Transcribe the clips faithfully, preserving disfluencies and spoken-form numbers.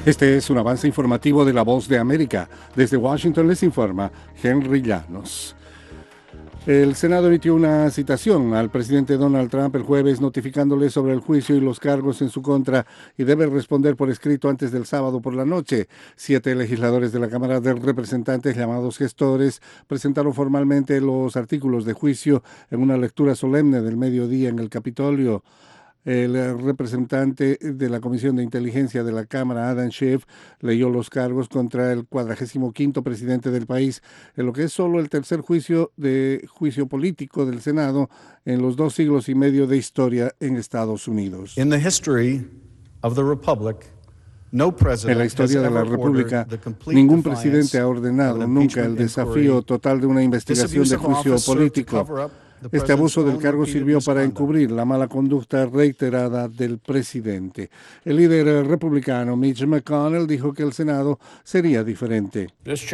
Este es un avance informativo de La Voz de América. Desde Washington les informa Henry Llanos. El Senado emitió una citación al presidente Donald Trump el jueves notificándole sobre el juicio y los cargos en su contra y debe responder por escrito antes del sábado por la noche. Siete legisladores de la Cámara de Representantes, llamados gestores, presentaron formalmente los artículos de juicio en una lectura solemne del mediodía en el Capitolio. El representante de la Comisión de Inteligencia de la Cámara, Adam Schiff, leyó los cargos contra el cuadragésimo quinto presidente del país, en lo que es solo el tercer juicio de juicio político del Senado en los dos siglos y medio de historia en Estados Unidos. In the history of the Republic, no En la historia de la República, ningún presidente ha ordenado nunca el desafío total de una investigación de juicio político. Este abuso del cargo sirvió para encubrir la mala conducta reiterada del presidente. El líder republicano Mitch McConnell dijo que el Senado sería diferente.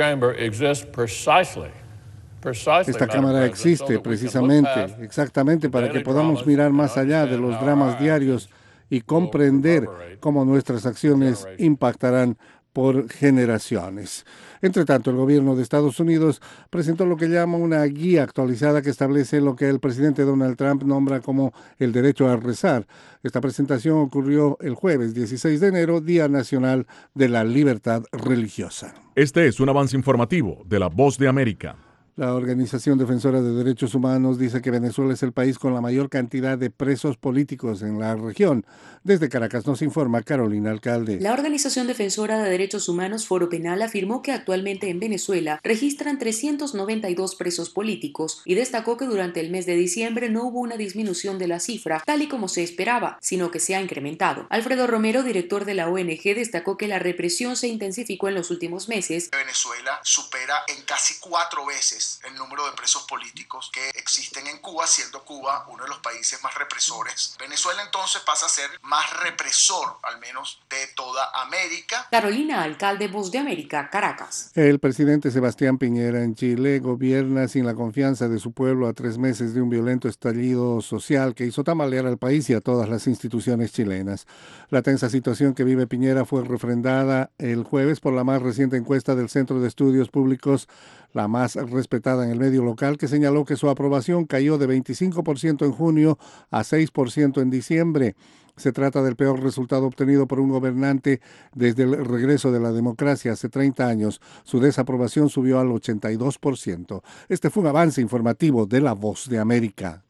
Esta Cámara existe precisamente, exactamente para que podamos mirar más allá de los dramas diarios y comprender cómo nuestras acciones impactarán por generaciones. Entre tanto, el gobierno de Estados Unidos presentó lo que llama una guía actualizada que establece lo que el presidente Donald Trump nombra como el derecho a rezar. Esta presentación ocurrió el jueves dieciséis de enero, Día Nacional de la Libertad Religiosa. Este es un avance informativo de La Voz de América. La Organización Defensora de Derechos Humanos dice que Venezuela es el país con la mayor cantidad de presos políticos en la región. Desde Caracas nos informa Carolina Alcalde. La Organización Defensora de Derechos Humanos Foro Penal afirmó que actualmente en Venezuela registran trescientos noventa y dos presos políticos y destacó que durante el mes de diciembre no hubo una disminución de la cifra, tal y como se esperaba, sino que se ha incrementado. Alfredo Romero, director de la O N G, destacó que la represión se intensificó en los últimos meses. Venezuela supera en casi cuatro veces el número de presos políticos que existen en Cuba, siendo Cuba uno de los países más represores. Venezuela entonces pasa a ser más represor, al menos, de toda América. Carolina Alcalde, Voz de América, Caracas. El presidente Sebastián Piñera en Chile gobierna sin la confianza de su pueblo a tres meses de un violento estallido social que hizo tambalear al país y a todas las instituciones chilenas. La tensa situación que vive Piñera fue refrendada el jueves por la más reciente encuesta del Centro de Estudios Públicos, la más respetada en el medio local, que señaló que su aprobación cayó de veinticinco por ciento en junio a seis por ciento en diciembre. Se trata del peor resultado obtenido por un gobernante desde el regreso de la democracia hace treinta años. Su desaprobación subió al ochenta y dos por ciento. Este fue un avance informativo de La Voz de América.